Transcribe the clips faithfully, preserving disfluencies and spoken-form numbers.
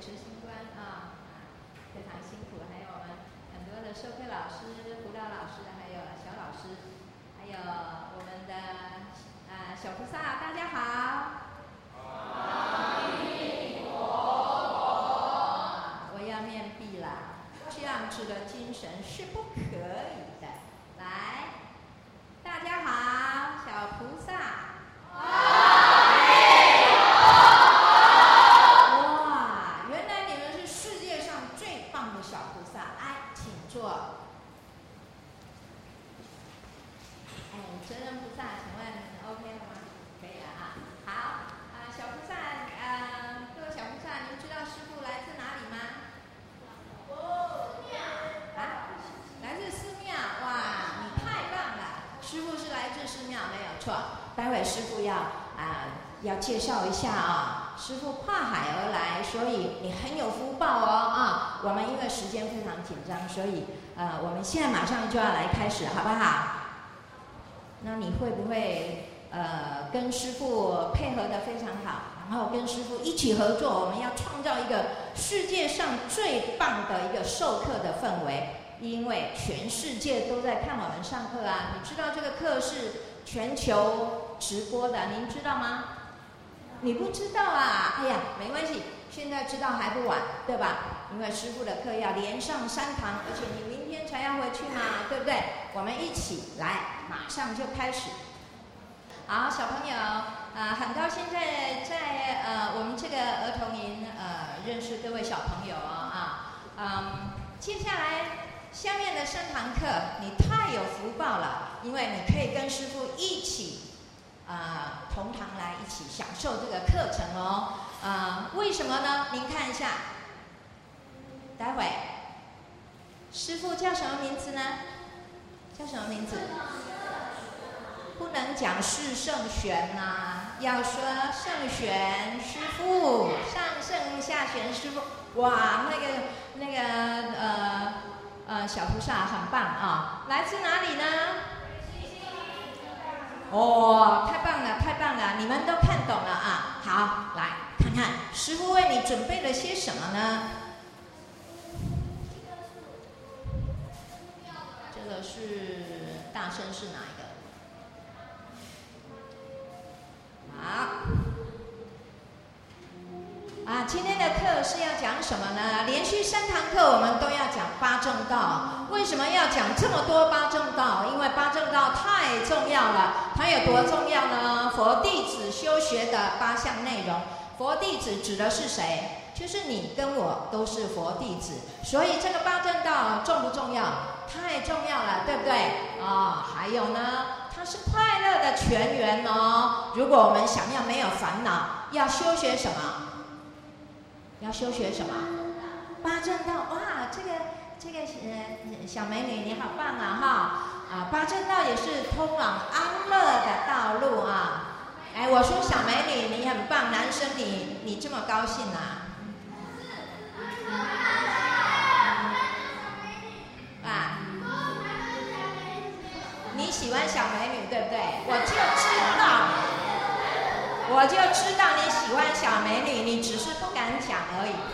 执行官啊，非常辛苦，还有我们很多的授课老师、辅导老师，还有小老师，还有我们的啊小菩萨，大家好。阿弥陀佛。我要面壁了，这样子的精神是不可以的。来，大家好，小菩萨。待会师父要啊、呃、要介绍一下啊，师父跨海而来，所以你很有福报哦啊！我们因为时间非常紧张，所以呃我们现在马上就要来开始，好不好？那你会不会呃跟师父配合得非常好，然后跟师父一起合作？我们要创造一个世界上最棒的一个授课的氛围，因为全世界都在看我们上课啊！你知道这个课是全球直播的，您知道吗？你不知道啊？哎呀，没关系，现在知道还不晚，对吧？因为师父的课要连上三堂，而且你明天才要回去嘛，对不对？我们一起来，马上就开始。好，小朋友，啊，很高兴在在呃我们这个儿童营呃认识各位小朋友哦啊，嗯，接下来。下面的三堂课你太有福报了，因为你可以跟师父一起啊、呃、同堂来一起享受这个课程哦。啊、呃，为什么呢？您看一下，待会师父叫什么名字呢？叫什么名字？不能讲是圣玄呐、啊，要说圣玄师父，上圣下玄师父。哇，那个那个呃。呃，小菩萨很棒啊！来自哪里呢？哦，太棒了，太棒了！你们都看懂了啊！好，来看看师父为你准备了些什么呢？这个是大圣是哪一个？好。啊，今天的课是要讲什么呢？连续三堂课我们都要讲八正道。为什么要讲这么多八正道？因为八正道太重要了。它有多重要呢？佛弟子修学的八项内容。佛弟子指的是谁？就是你跟我都是佛弟子。所以这个八正道重不重要？太重要了，对不对？啊、哦，还有呢，它是快乐的泉源哦。如果我们想要没有烦恼，要修学什么？要修学什么？八正道。哇，这个这个呃小美女你好棒啊哈！啊，八正道也是通往安乐的道路啊。哎，我说小美女你很棒，男生你你这么高兴啊？啊，你喜欢小美女对不对？我就知道。我就知道你喜欢小美女，你只是不敢讲而已。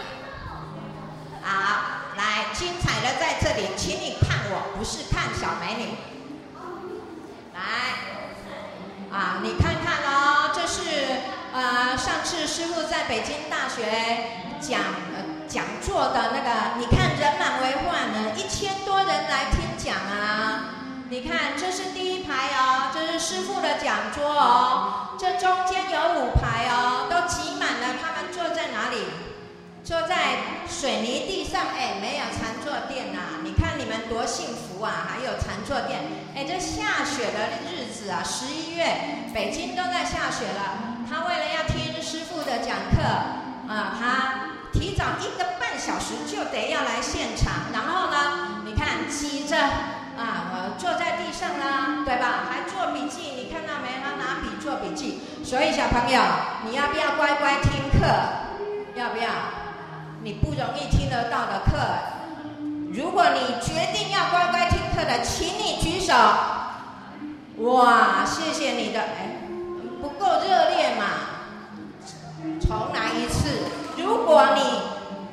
好，来，精彩的在这里，请你看我，不是看小美女。来，啊，你看看哦，这是呃上次师父在北京大学讲呃讲座的那个，你看人满为患呢，一千多人来听讲啊。你看，这是第一排哦，这是师父的讲桌哦。这中间有五排哦，都挤满了。他们坐在哪里？坐在水泥地上。哎，没有禅坐垫呐、啊。你看你们多幸福啊，还有禅坐垫。哎，这下雪的日子啊，十一月，北京都在下雪了。他为了要听师父的讲课啊，他提早一个半小时就得要来现场。然后呢，你看挤着。啊，呃，坐在地上啦，对吧？还做笔记，你看到没？他拿笔做笔记。所以小朋友，你要不要乖乖听课？要不要？你不容易听得到的课，如果你决定要乖乖听课的，请你举手。哇，谢谢你的，哎，不够热烈嘛？重来一次。如果你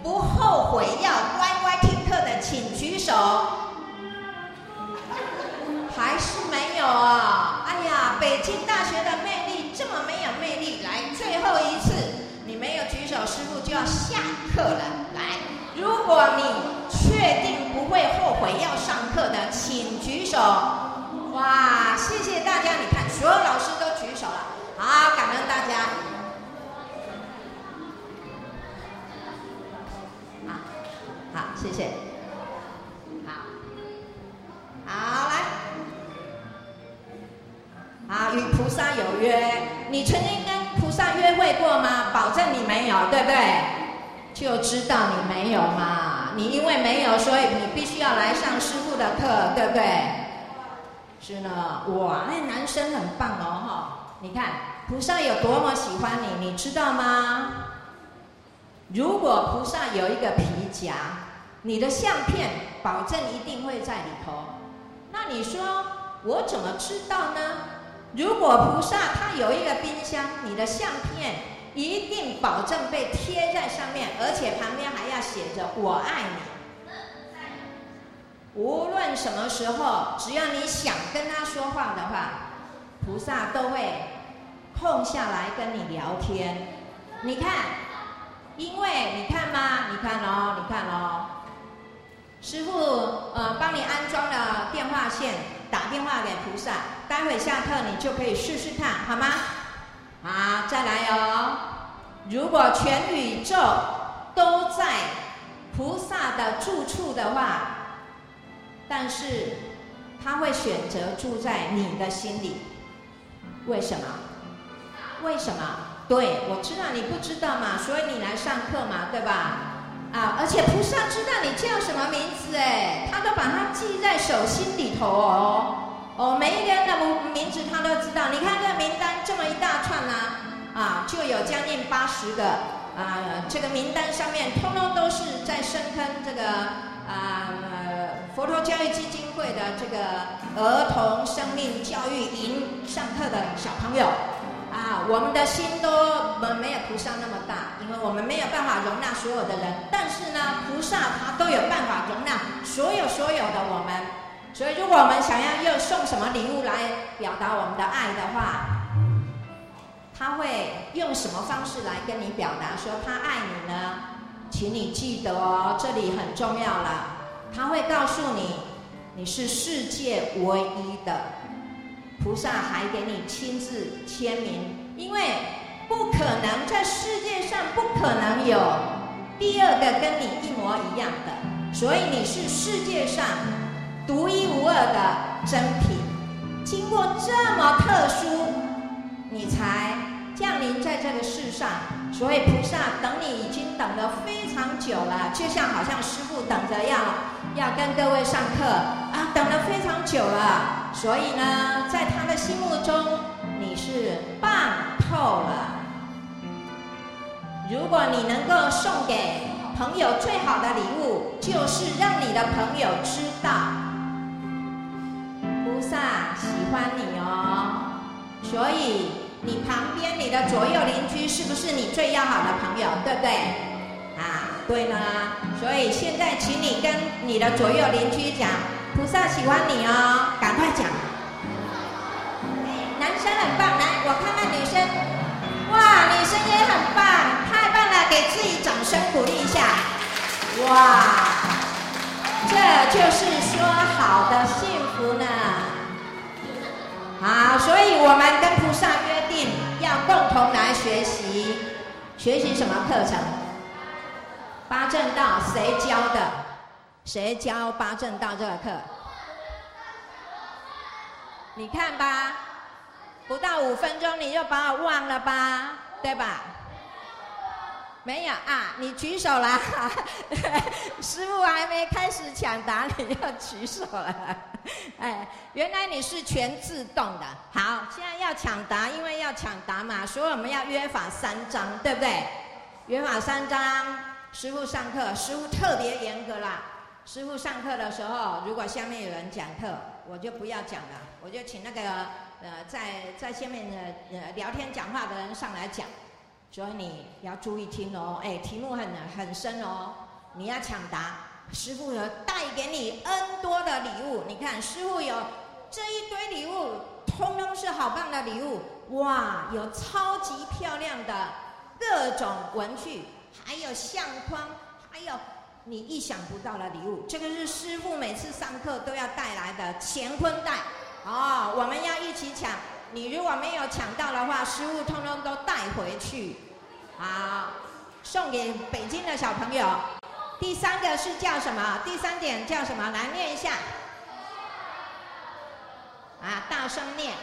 师父就要下课了。来，如果你确定不会后悔要上课的，请举手。哇，谢谢大家！你看，所有老师都举手了，好，感恩大家。好，好，谢谢。好，好，来。啊，与菩萨有约，你曾经跟菩萨约会过吗？保证你没有，对不对？就知道你没有嘛。你因为没有，所以你必须要来上师父的课，对不对？是呢，哇，那男生很棒哦，哈！你看菩萨有多么喜欢你，你知道吗？如果菩萨有一个皮夹，你的相片保证一定会在里头。那你说我怎么知道呢？如果菩萨他有一个冰箱，你的相片一定保证被贴在上面，而且旁边还要写着“我爱你”。无论什么时候，只要你想跟他说话的话，菩萨都会空下来跟你聊天。你看，因为你看吗？你看哦，你看哦，师父呃帮你安装了电话线，打电话给菩萨。待会下课你就可以试试看，好吗？好，再来哦。如果全宇宙都在菩萨的住处的话，但是他会选择住在你的心里，为什么？为什么？对，我知道你不知道嘛，所以你来上课嘛，对吧？啊，而且菩萨知道你叫什么名字，哎，他都把它记在手心里头哦。哦，每一个人的名字他都知道。你看这个名单这么一大串啊，啊，就有将近八十个啊。这个名单上面通通都是在深坑这个啊呃佛陀教育基金会的这个儿童生命教育营上课的小朋友啊。我们的心都没有菩萨那么大，因为我们没有办法容纳所有的人，但是呢，菩萨他都有办法容纳所有所有的我们。所以，如果我们想要又送什么礼物来表达我们的爱的话，他会用什么方式来跟你表达说他爱你呢？请你记得哦，这里很重要了。他会告诉你，你是世界唯一的。菩萨还给你亲自签名，因为不可能在世界上不可能有第二个跟你一模一样的，所以你是世界上独一无二的珍品，经过这么特殊，你才降临在这个世上。所以菩萨等你已经等了非常久了，就像好像师父等着要要跟各位上课啊，等了非常久了。所以呢，在他的心目中，你是棒透了。如果你能够送给朋友最好的礼物，就是让你的朋友知道菩萨喜欢你哦。所以你旁边你的左右邻居是不是你最要好的朋友，对不对？啊，对呢。所以现在请你跟你的左右邻居讲，菩萨喜欢你哦，赶快讲。男生很棒，来，我看看女生。哇，女生也很棒，太棒了，给自己掌声鼓励一下。哇，这就是说好的幸福呢。好，所以我们跟菩萨约定要共同来学习，学习什么课程？八正道，谁教的？谁教八正道这个课？你看吧，不到五分钟你就把我忘了吧，对吧？没有啊，你举手啦！师父还没开始抢答，你就举手了。哎，原来你是全自动的。好，现在要抢答，因为要抢答嘛，所以我们要约法三章，对不对？约法三章，师父上课，师父特别严格啦。师父上课的时候，如果下面有人讲课，我就不要讲了，我就请那个呃在在下面的呃聊天讲话的人上来讲。所以你要注意听哦，哎，题目很很深哦，你要抢答。师父有带给你 N 多的礼物，你看师父有这一堆礼物，通通是好棒的礼物，哇，有超级漂亮的各种文具， 还有相框，还有你意想不到的礼物。这个是师父每次上课都要带来的乾坤袋哦，我们要一起抢。你如果没有抢到的话，师父通通都带回去。好，送给北京的小朋友。第三个是叫什么？第三点叫什么？来念一下。啊，大声念。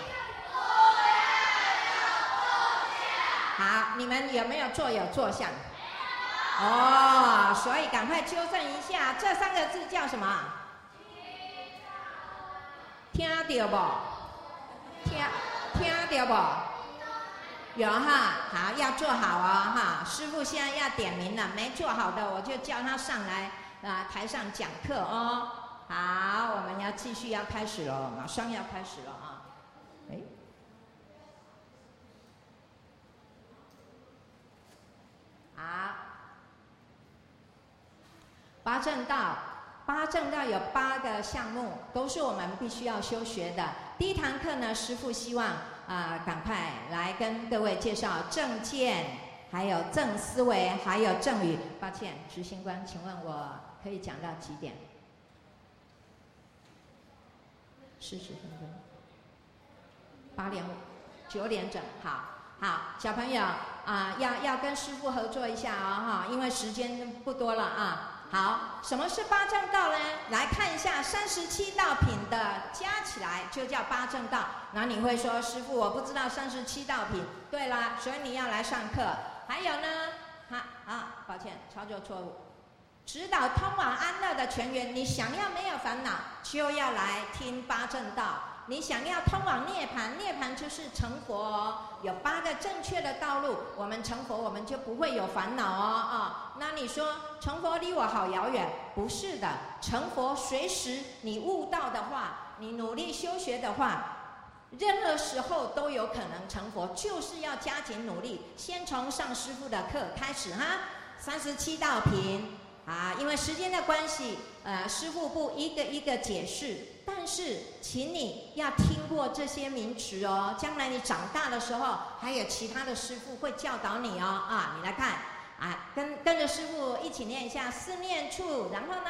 好，你们有没有坐有坐相？哦，所以赶快纠正一下，这三个字叫什么？听到不？听听到不？有哈，好，要做好哦哈。师父现在要点名了，没做好的我就叫他上来啊、呃、台上讲课哦。好，我们要继续要开始了，马上要开始了啊。哎。好，八正道，八正道有八个项目，都是我们必须要修学的。第一堂课呢，师父希望啊、呃，赶快来跟各位介绍正见，还有正思维，还有正语。抱歉，执行官，请问我可以讲到几点？四十分钟，八点五，九点整，好。好，小朋友啊、呃，要要跟师父合作一下哦，哈，因为时间不多了啊。好，什么是八正道呢？来看一下三十七道品的加起来就叫八正道。然后你会说，师父我不知道三十七道品。对啦，所以你要来上课。还有呢，哈啊，抱歉，操作错误。指导通往安乐的泉源，你想要没有烦恼，就要来听八正道。你想要通往涅槃，涅槃就是成佛哦，有八个正确的道路，我们成佛我们就不会有烦恼哦啊、哦。那你说成佛离我好遥远？不是的，成佛随时你悟道的话，你努力修学的话，任何时候都有可能成佛，就是要加紧努力，先从上师父的课开始哈。三十七道品啊，因为时间的关系，呃，师父不一个一个解释，但是请你要听过这些名词哦，将来你长大的时候，还有其他的师父会教导你哦啊，你来看啊，跟跟着师父一起念一下四念处，然后呢，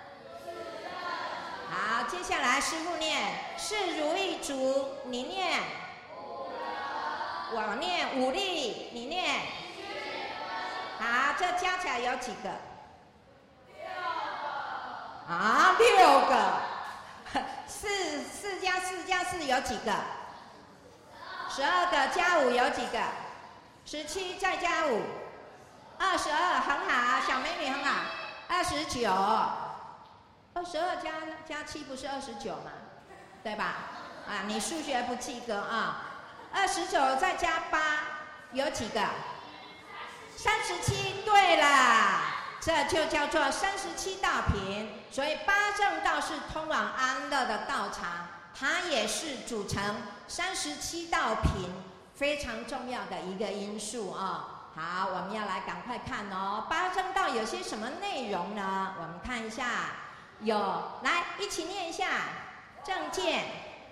好，接下来师父念是如意足，你念，我念五力，你念，好，这加起来有几个？啊，六个，四四加四加四有几个？十二个加五有几个？十七再加五，二十二，很好，小美女很好，二十九，二十二加加七不是二十九吗？对吧？啊，你数学不及格啊！二十九再加八有几个？三十七，对了。这就叫做三十七道品，所以八正道是通往安乐的道场，它也是组成三十七道品非常重要的一个因素啊、哦。好，我们要来赶快看哦，八正道有些什么内容呢？我们看一下，有，来一起念一下正见，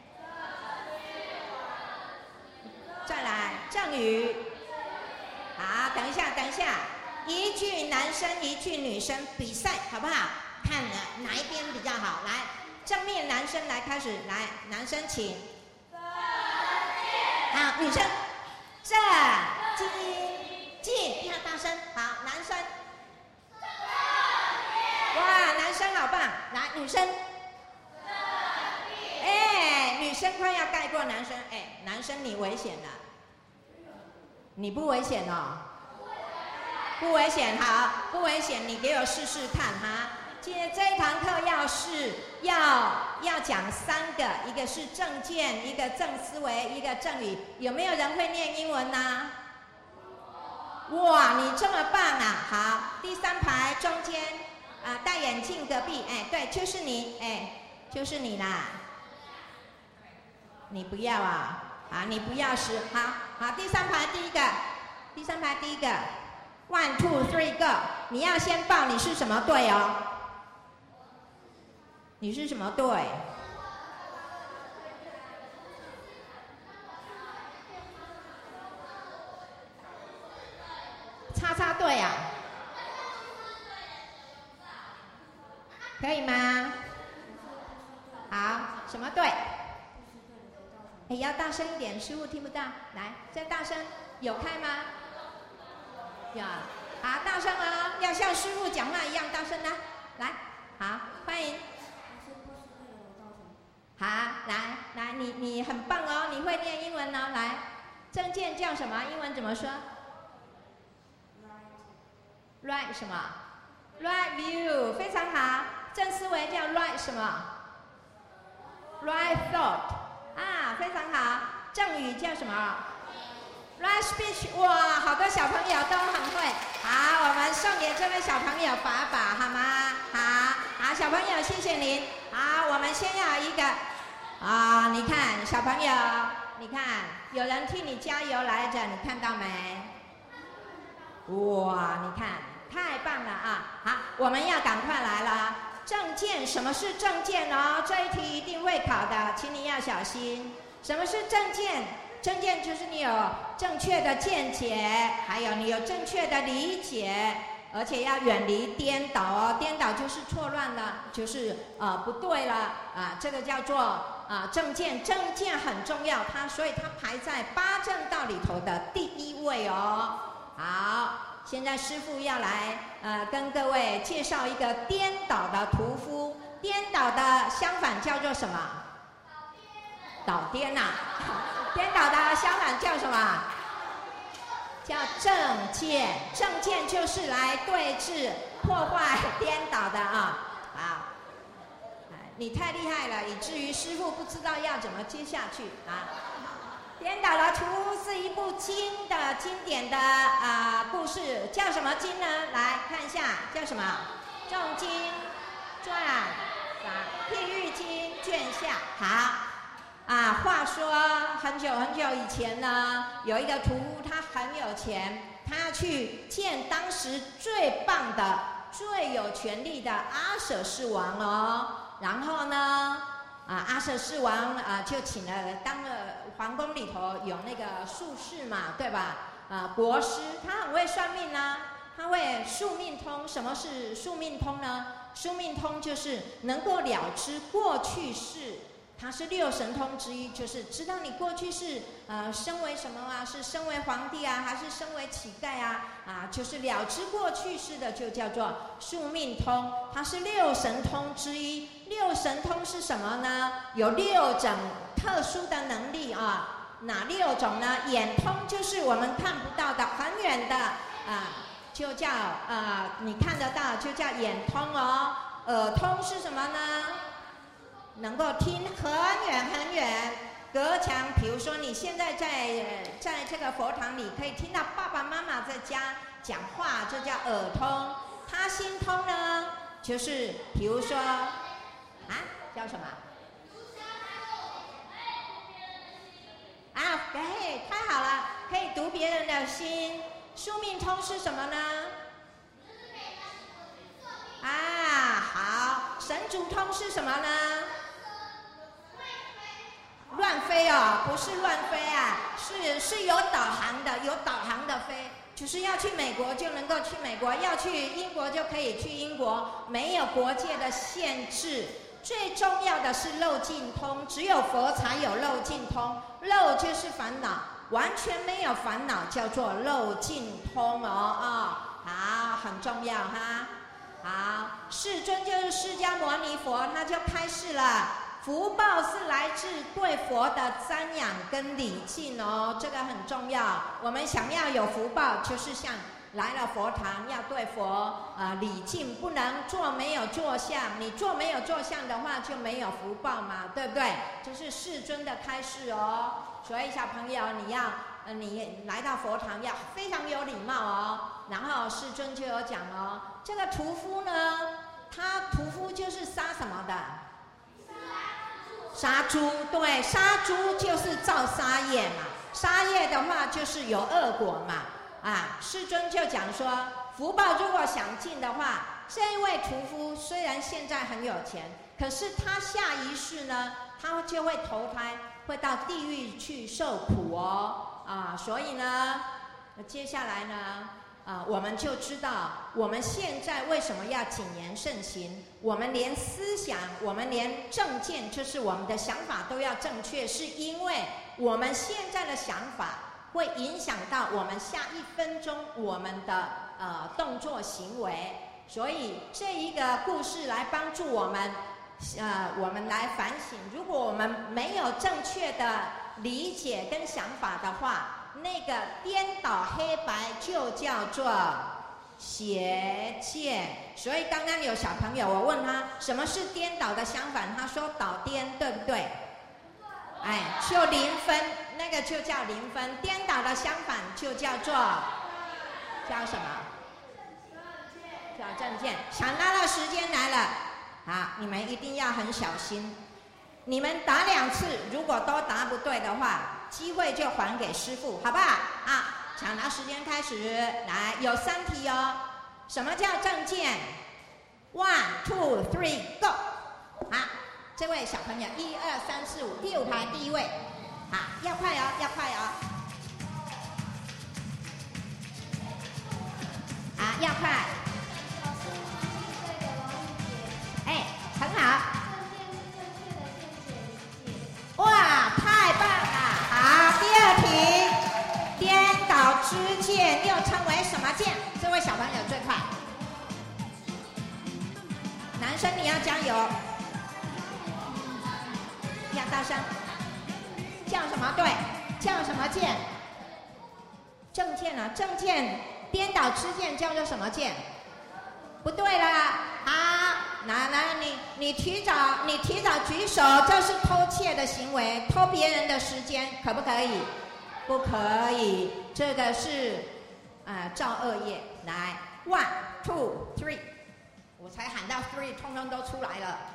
再来正语，好，等一下，等一下。一句男生一句女生比赛好不好？看哪一边比较好。来，正面男生来开始，来，男生请。好，女生。正进进，要大声。好，男生。哇，男生好棒！来，女生。哎，女生快要盖过男生，哎，男生你危险了。你不危险哦。不危险，好，不危险，你给我试试看哈。今天这一堂课要是要要讲三个，一个是正见，一个正思维，一个正语。有没有人会念英文呢？哇，你这么棒啊！好，第三排中间啊，戴眼镜隔壁，哎，对，就是你，哎，就是你啦。你不要啊，啊，你不要是好，好，第三排第一个，第三排第一个。One, two, three, go！ 你要先报你是什么队哦？你是什么队？叉叉队啊！ 可以吗？好，什么对？哎，要大声一点，师父听不到。来，再大声，有开吗？有。好，大声哦，要像师父讲话一样大声的。来，好，欢迎。好，来来，你你很棒哦，你会念英文哦。来，证件叫什么？英文怎么说 ？Right 什么 ？Right view， 非常好。正思维叫 right 什么 ？Right thought， 啊，非常好。正语叫什么 ？Right speech， 哇，好多小朋友都很会。好，我们送给这位小朋友法宝，好吗？好，好，小朋友，谢谢您。好，我们先要一个啊，你看小朋友，你看有人替你加油来着，你看到没？哇，你看太棒了啊！好，我们要赶快来了。证件，什么是证件哦？这一题一定会考的，请你要小心。什么是证件？证件就是你有正确的见解，还有你有正确的理解，而且要远离颠倒哦。颠倒就是错乱了，就是呃不对了啊，这个叫做啊证件。证件很重要，它所以它排在八正道里头的第一位哦。好，现在师父要来呃跟各位介绍一个颠倒的屠夫。颠倒的相反叫做什么？倒颠呐、啊。颠倒的相反叫什么？叫正见。正见就是来对治、破坏、颠倒的啊！好，你太厉害了，以至于师父不知道要怎么接下去啊！颠倒的屠夫是一部经的经典的啊、呃、故事，叫什么经呢？来看一下，叫什么？众经传啊，譬喻经卷下。好。啊，话说很久很久以前呢，有一个屠夫，他很有钱，他要去见当时最棒的、最有权力的阿舍世王哦。然后呢，啊，阿舍世王啊就请了当了皇宫里头有那个术士嘛，对吧？啊，国师，他很会算命呢，他会宿命通。什么是宿命通呢？宿命通就是能够了知过去式。它是六神通之一，就是知道你过去是呃身为什么啊，是身为皇帝啊，还是身为乞丐啊？啊，就是了知过去式的就叫做宿命通，它是六神通之一。六神通是什么呢？有六种特殊的能力啊，哪六种呢？眼通就是我们看不到的，很远的啊，就叫呃你看得到就叫眼通哦。耳通是什么呢？能够听很远很远，隔墙。比如说你现在在在这个佛堂里，可以听到爸爸妈妈在家讲话，这叫耳通。他心通呢，就是比如说啊，叫什么？啊，哎，太好了，可以读别人的心。宿命通是什么呢？啊，好。神足通是什么呢？乱飞哦，不是乱飞啊，是是有导航的，有导航的飞，就是要去美国就能够去美国，要去英国就可以去英国，没有国界的限制。最重要的是漏尽通，只有佛才有漏尽通。漏就是烦恼，完全没有烦恼叫做漏尽通哦啊、哦，好，很重要哈。好，世尊就是释迦牟尼佛，他就开示了。福报是来自对佛的瞻仰跟礼敬哦，这个很重要。我们想要有福报，就是像来了佛堂要对佛啊、呃、礼敬，不能做没有坐相。你做没有坐相的话，就没有福报嘛，对不对？这是世尊的开示哦。所以小朋友，你要呃你来到佛堂要非常有礼貌哦。然后世尊就有讲哦，这个屠夫呢，他屠夫就是杀什么的？杀猪，对，杀猪就是造杀业嘛，杀业的话就是有恶果嘛，啊，世尊就讲说，福报如果想尽的话，这一位屠夫虽然现在很有钱，可是他下一世呢，他就会投胎，会到地狱去受苦哦，啊，所以呢，接下来呢， 呃，我们就知道我们现在为什么要谨言慎行。我们连思想，我们连正见，就是我们的想法都要正确，是因为我们现在的想法会影响到我们下一分钟我们的呃动作行为。所以这一个故事来帮助我们，呃，我们来反省。如果我们没有正确的理解跟想法的话，那个颠倒黑白就叫做邪见。所以刚刚有小朋友，我问他什么是颠倒的相反，他说倒颠，对不对？哎，就零分，那个就叫零分。颠倒的相反就叫做叫什么？叫正见。抢答的时间来了，好，你们一定要很小心。你们答两次，如果都答不对的话，机会就还给师父，好不好？啊，抢答时间开始，来，有三题哦。什么叫正见 ？One, two, three, go！ 好，这位小朋友，一二三四五，第五排第一位，好，要快哦，要快哦。好，要快。哎，很好。哇，太棒了！好，第二题，颠倒之见又称为什么见？这位小朋友最快。男生你要加油，要大声。叫什么？对，叫什么见？正见啊，正见。颠倒之见叫做什么见？不对啦，好，来来，你你提早你提早举手，这是偷窃的行为，偷别人的时间，可不可以？不可以，这个是呃造恶业。来 ，one two three， 我才喊到 three， 通通都出来了。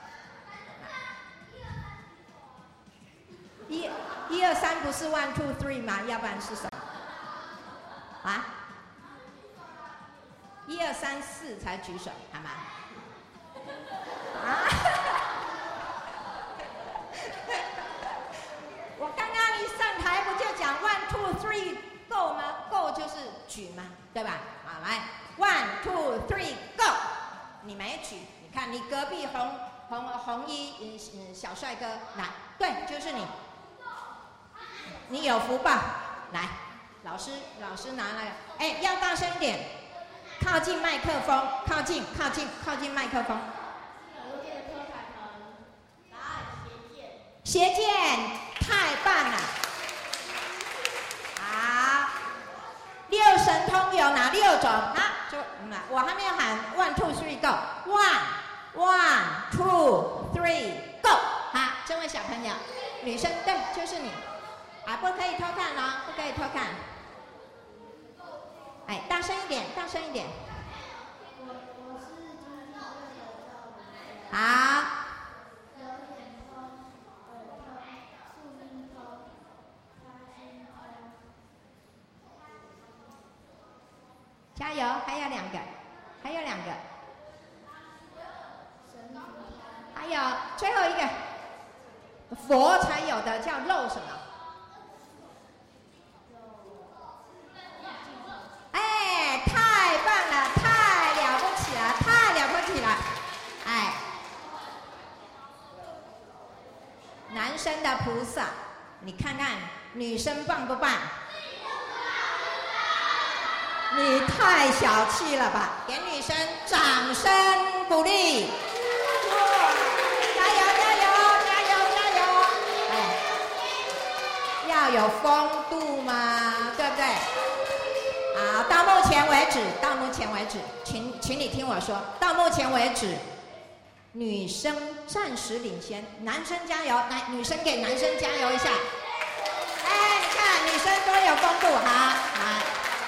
一、一二三不是 one two three 吗？要不然是什么？啊？一二三四才举手，好吗？啊！我刚刚一上台不就讲 one two three go 吗 ？go 就是举嘛，对吧？好，来 one two three go， 你没举，你看你隔壁红红红衣嗯嗯小帅哥，来，对，就是你，你有福报，来，老师老师拿来，哎，要大声一点。靠近麦克风，靠近，靠近，靠近麦克风。邪见，太棒了！好，六神通有哪六种？啊，就嗯，我还没有喊 one two three go， one one two three go。好，这位小朋友，女生对，就是你，啊，不可以偷看哦，不可以偷看。哎，大声一点，大声一点。好。加油，还有两个，还有两个。还有最后一个，佛才有的叫肉什么？哎，太棒了，太了不起了，太了不起了！哎，男生的菩萨，你看看女生棒不棒？你太小气了吧！给女生掌声鼓励！加油加油加油加油！哎，要有风度嘛，对不对？好，到目前为止，到目前为止，请请你听我说，到目前为止，女生暂时领先，男生加油！来，女生给男生加油一下！哎，你看，女生多有风度，好，来。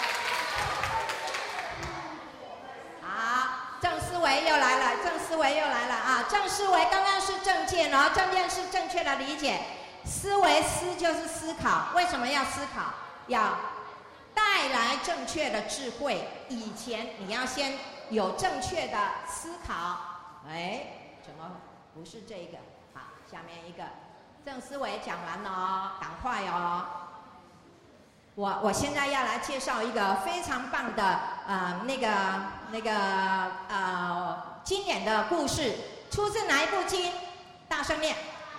正思维又来了，正思维又来了啊！正思维刚刚是正见哦，正见是正确的理解，思维思就是思考，为什么要思考？要带来正确的智慧。以前你要先有正确的思考，哎，怎么不是这个？好，下面一个正思维讲完了哦，赶快哦。 我我现在要来介绍一个非常棒的呃那个那个呃经典的故事，出自哪一部经？大声念。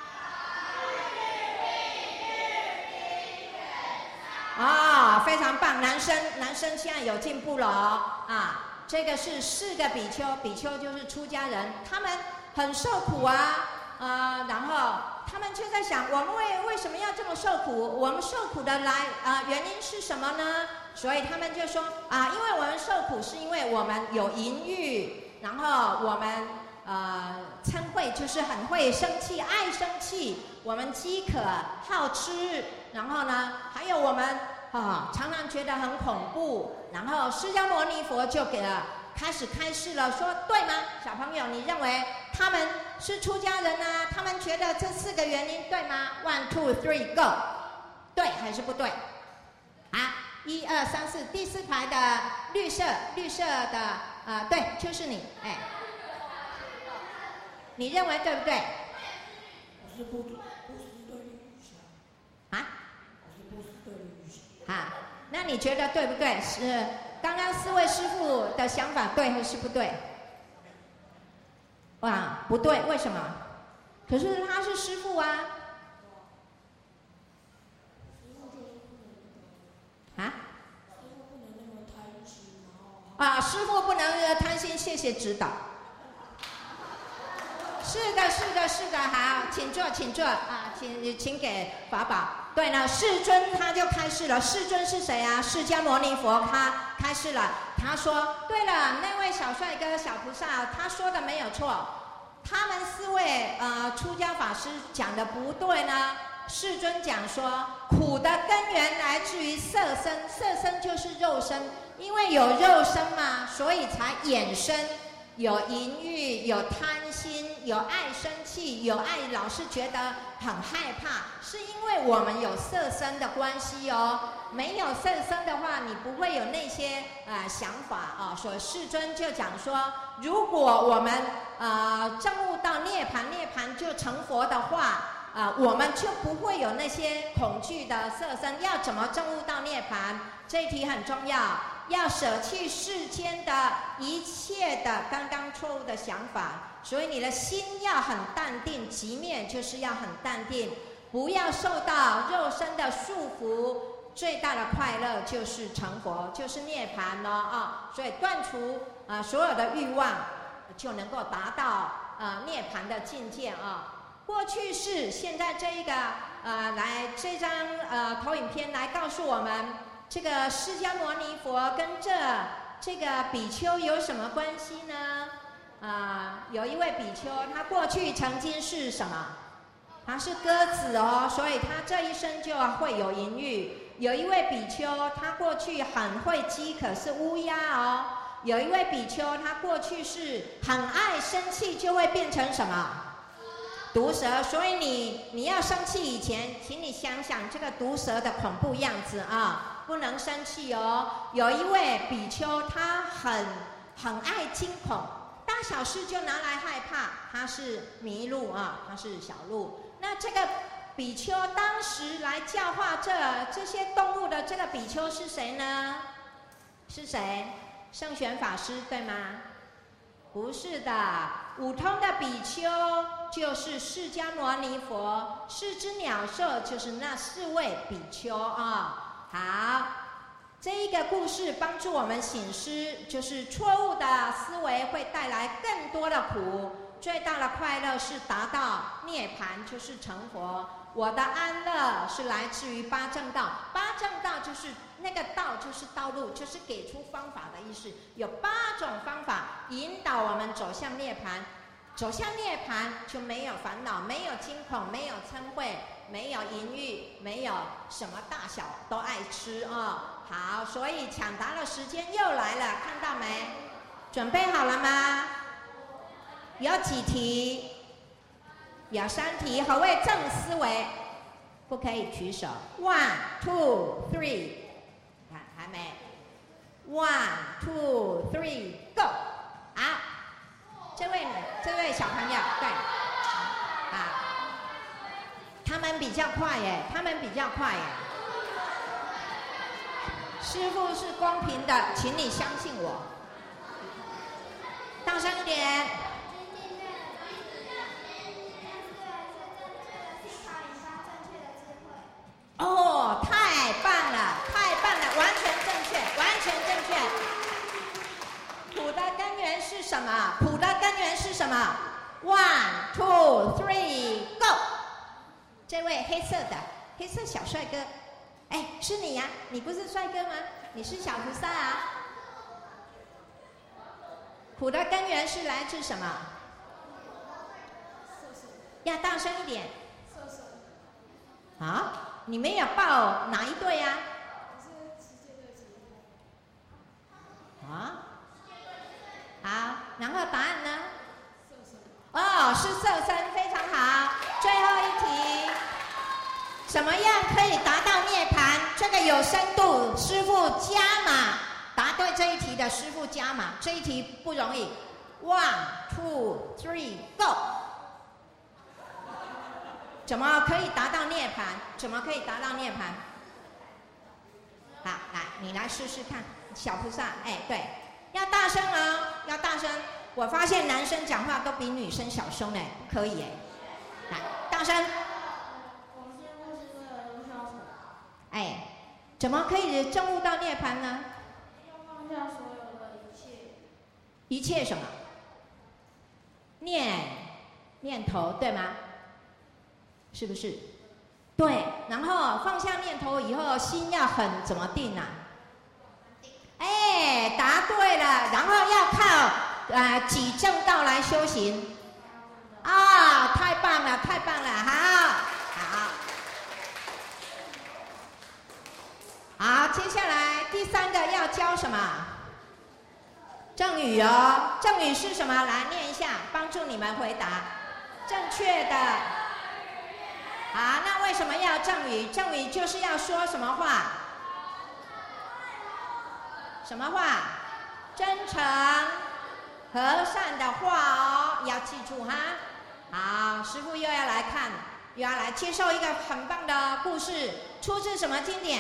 啊、哦，非常棒！男生男生现在有进步了哦啊！这个是四个比丘，比丘就是出家人，他们很受苦啊啊、呃，然后他们就在想，我们为为什么要这么受苦？我们受苦的来啊、呃、原因是什么呢？所以他们就说啊，因为我们受苦是因为我们有淫欲，然后我们呃嗔恚，就是很会生气，爱生气，我们饥渴好吃，然后呢，还有我们啊常常觉得很恐怖，然后释迦牟尼佛就给了开始开示了，说对吗？小朋友，你认为他们是出家人啊？他们觉得这四个原因对吗 ？One, two, three, go， 对还是不对？啊，一二三四，第四排的绿色绿色的啊、呃，对，就是你，哎，你认为对不对？ 我是不不是对立语祥。 啊？ 我是不是对立语祥。 啊，那你觉得对不对？是刚刚四位师父的想法对还是不对？哇，不对，为什么？可是他是师父啊。啊？啊，师父不能贪心，谢谢指导。是的，是的，是的，好，请坐，请坐啊，请请给法宝。对了，世尊他就开示了。世尊是谁啊？释迦牟尼佛他开示了。他说：对了，那位小帅哥、小菩萨，他说的没有错。他们四位呃出家法师讲的不对呢。世尊讲说，苦的根源来自于色身，色身就是肉身，因为有肉身嘛，所以才衍生。有淫欲，有贪心，有爱生气，有爱老是觉得很害怕，是因为我们有色身的关系哦。没有色身的话，你不会有那些呃想法啊、哦。所以世尊就讲说，如果我们呃证悟到涅槃，涅槃就成佛的话，啊、呃，我们就不会有那些恐惧的色身。要怎么证悟到涅槃？这一题很重要。要舍弃世间的一切的刚刚错误的想法，所以你的心要很淡定，即灭就是要很淡定，不要受到肉身的束缚。最大的快乐就是成佛，就是涅槃了啊！所以断除啊、呃、所有的欲望，就能够达到啊、呃、涅槃的境界啊。过去式，现在这一个呃来这张呃投影片来告诉我们。这个释迦牟尼佛跟这这个比丘有什么关系呢？啊、呃，有一位比丘，他过去曾经是什么？他是鸽子哦，所以他这一生就会有淫欲。有一位比丘，他过去很会饥渴，是乌鸦哦。有一位比丘，他过去是很爱生气，就会变成什么？毒蛇。所以你你要生气以前，请你想想这个毒蛇的恐怖样子啊。不能生气哦。有一位比丘，他很很爱惊恐，大小事就拿来害怕。他是麋鹿啊，他是小鹿。那这个比丘当时来教化这这些动物的这个比丘是谁呢？是谁？圣玄法师对吗？不是的，五通的比丘就是释迦牟尼佛，四只鸟兽就是那四位比丘啊。好，这一个故事帮助我们省思，就是错误的思维会带来更多的苦，最大的快乐是达到涅槃，就是成佛。我的安乐是来自于八正道，八正道就是那个道，就是道路，就是给出方法的意思。有八种方法引导我们走向涅槃，走向涅槃就没有烦恼，没有惊恐，没有嗔恚。没有淫欲，没有什么大小都爱吃啊、哦！好，所以抢答的时间又来了，看到没？准备好了吗？有几题？有三题。何谓正思维？不可以举手。One, two, three， 看还没 ？One, two, three, go！ 好，这位这位小朋友，对，啊。他们比较快耶，他们比较快耶。 师父是公平的，请你相信我。大声一点。哦，太棒了，太棒了，完全正确，完全正确。谱的根源是什么？谱的根源是什么 ？One, two, three, go！ 这位黑色的黑色小帅哥，哎，是你呀、啊？你不是帅哥吗？你是小菩萨啊。谱的根源是来自什么？要大声一点。啊？你没有报哪一队呀、啊？啊？好，然后答案呢？哦，是色身，非常好。最后一题，怎么样可以达到涅槃？这个有深度，师父加码。答对这一题的师父加码，这一题不容易。One, two, three, go！ 怎么可以达到涅槃？怎么可以达到涅槃？好，来，你来试试看，小菩萨，哎，对，要大声哦，要大声。我发现男生讲话都比女生小声哎，不可以哎。来，大声。哎，怎么可以证悟到涅槃呢？ 要放下所有的一切。 一切什么？念念头，对吗？是不是？对，然后放下念头以后，心要很怎么定啊？哎，答对了，然后要靠呃几正道来修行。啊、哦，太棒了，太棒了，好，好，好，接下来第三个要教什么？正语哦，正语是什么？来念一下，帮助你们回答。正确的。好，那为什么要正语？正语就是要说什么话？什么话？真诚、和善的话哦，要记住哈。好，师父又要来看，又要来接受一个很棒的故事，出自什么经典？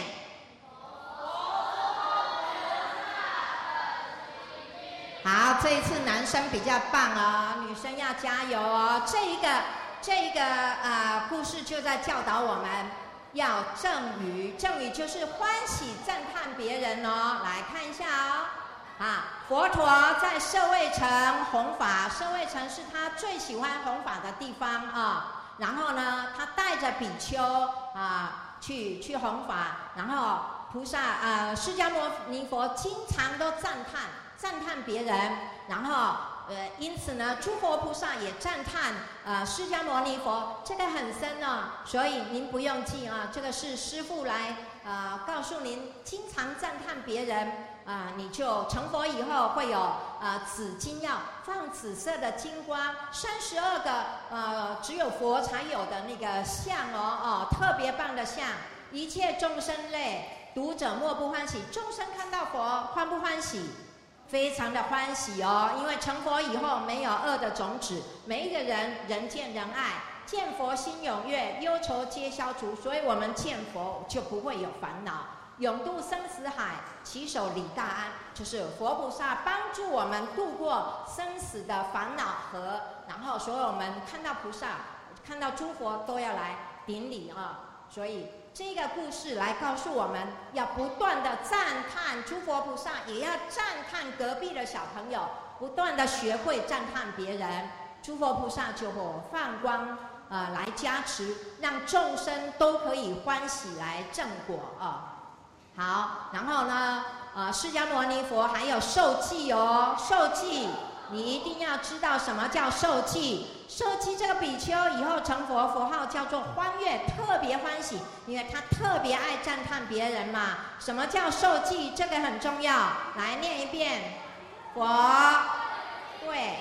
好，这一次男生比较棒哦，女生要加油哦。这一个这一个呃故事就在教导我们要正语，正语就是欢喜赞叹别人哦。来看一下哦，啊，佛陀在舍卫城弘法，舍卫城是他最喜欢弘法的地方啊。然后呢，他带着比丘啊去去弘法，然后菩萨呃释迦牟尼佛经常都赞叹。赞叹别人，然后呃，因此呢，诸佛菩萨也赞叹呃释迦牟尼佛，这个很深哦，所以您不用记啊，这个是师父来呃告诉您，经常赞叹别人啊、呃，你就成佛以后会有呃紫金要放紫色的金光，三十二个呃只有佛才有的那个像哦哦，特别棒的像，一切众生类，读者莫不欢喜，众生看到佛欢不欢喜？非常的欢喜哦，因为成佛以后没有恶的种子，每一个人人见人爱，见佛心踊跃，忧愁皆消除，所以我们见佛就不会有烦恼，永渡生死海，起手理大安，就是佛菩萨帮助我们度过生死的烦恼河，然后所以我们看到菩萨，看到诸佛都要来顶礼啊，所以。这个故事来告诉我们，要不断的赞叹诸佛菩萨，也要赞叹隔壁的小朋友，不断的学会赞叹别人，诸佛菩萨就会放光，呃，来加持，让众生都可以欢喜来正果啊、呃。好，然后呢，呃，释迦牟尼佛还有受记哦，受记。你一定要知道什么叫受记。受记这个比丘以后成佛，佛号叫做欢悦，特别欢喜，因为他特别爱赞叹别人嘛。什么叫受记？这个很重要，来念一遍。佛，对。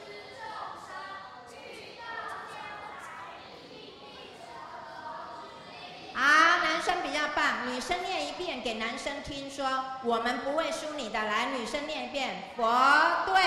好，男生比较棒，女生念一遍给男生听说，说我们不会输你的。来，女生念一遍。佛，对。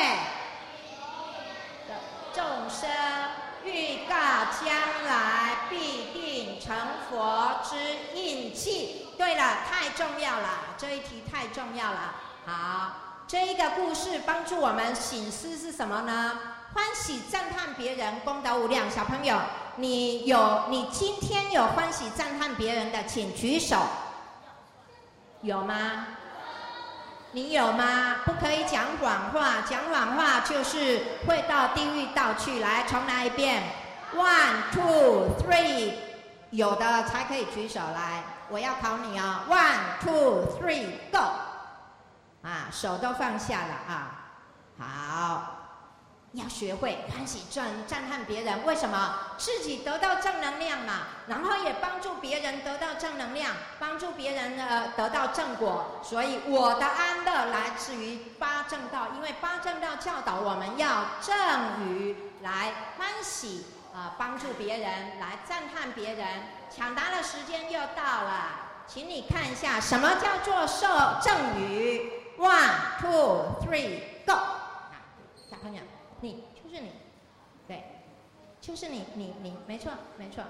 众生预告将来必定成佛之印记。对了，太重要了。 这一题太重要了。好，这一个故事帮助我们省思是什么呢？欢喜赞叹别人，功德无量。小朋友，你有你今天有欢喜赞叹别人的，请举手。有吗？你有吗？不可以讲谎话，讲谎话就是会到地狱道去。来，重来一遍 ，one two three， 有的才可以举手来。我要考你哦 ，one two three go， 啊，手都放下了啊，好。要学会欢喜赞赞叹别人，为什么？自己得到正能量嘛，然后也帮助别人得到正能量，帮助别人呃得到正果。所以我的安乐来自于八正道，因为八正道教导我们要正语来欢喜啊、呃，帮助别人，来赞叹别人。抢答的时间又到了，请你看一下什么叫做受正语 ？One two three go， 小朋友。你就是你，对，就是你，你你，没错没错。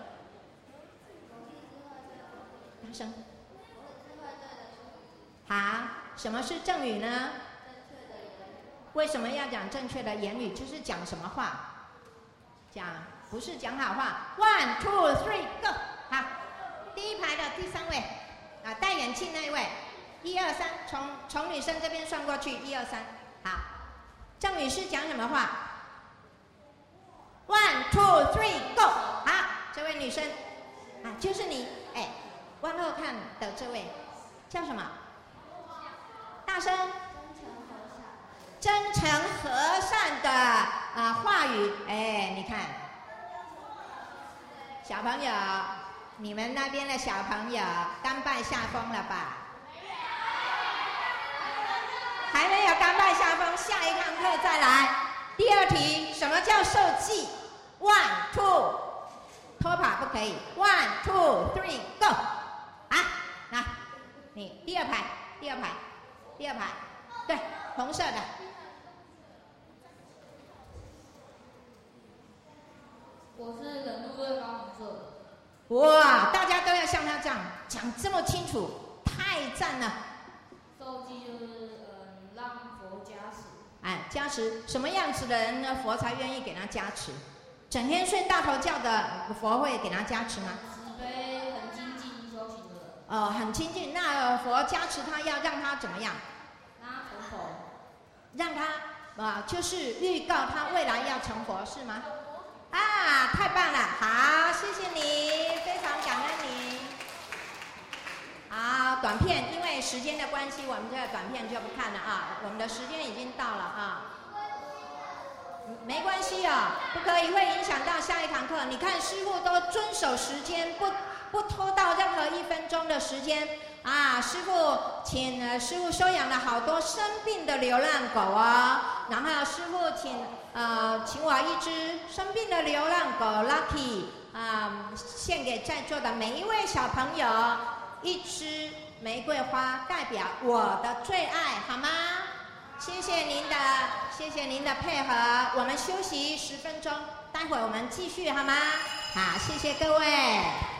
大声。好，什么是正语呢？为什么要讲正确的言语？就是讲什么话？讲不是讲好话。One two three go， 好，第一排的第三位，啊，戴眼镜那一位，一二三，从从女生这边算过去，一二三，好。正语是讲什么话 ？One, two, three, go！ 好，这位女生，啊，就是你，哎，往后看的这位，叫什么？大声。真诚和善的啊话语，哎，你看，小朋友，你们那边的小朋友甘拜下风了吧？还没有甘拜下风，下一堂课再来。第二题，什么叫受记 ？One two， 拖把不可以。One two three go， 啊，那，你第二排，第二排，第二排，对，红色的。 我是忍度最高红色的。 哇，大家都要像他这样讲这么清楚，太赞了。 受记就是。让佛加持， 哎，加持什么样子的人呢？佛才愿意给他加持。整天睡大头觉的佛会给他加持吗？ 慈悲、很精进修行的人。 哦，很亲近。那佛加持他要让他怎么样？ 让他成佛。 让他啊、呃，就是预告他未来要成佛，是吗？啊，太棒了！好，谢谢你，非常感恩你。好，短片，因为时间的关系，我们这个短片就不看了啊。我们的时间已经到了啊，没关系啊，不可以会影响到下一堂课。你看师父都遵守时间，不不拖到任何一分钟的时间啊。师父请呃师父收养了好多生病的流浪狗哦，然后师父请呃请我一只生病的流浪狗 Lucky 啊、呃，献给在座的每一位小朋友。一支玫瑰花代表我的最爱，好吗？谢谢您的，谢谢您的配合。我们休息十分钟，待会儿我们继续，好吗？好，谢谢各位。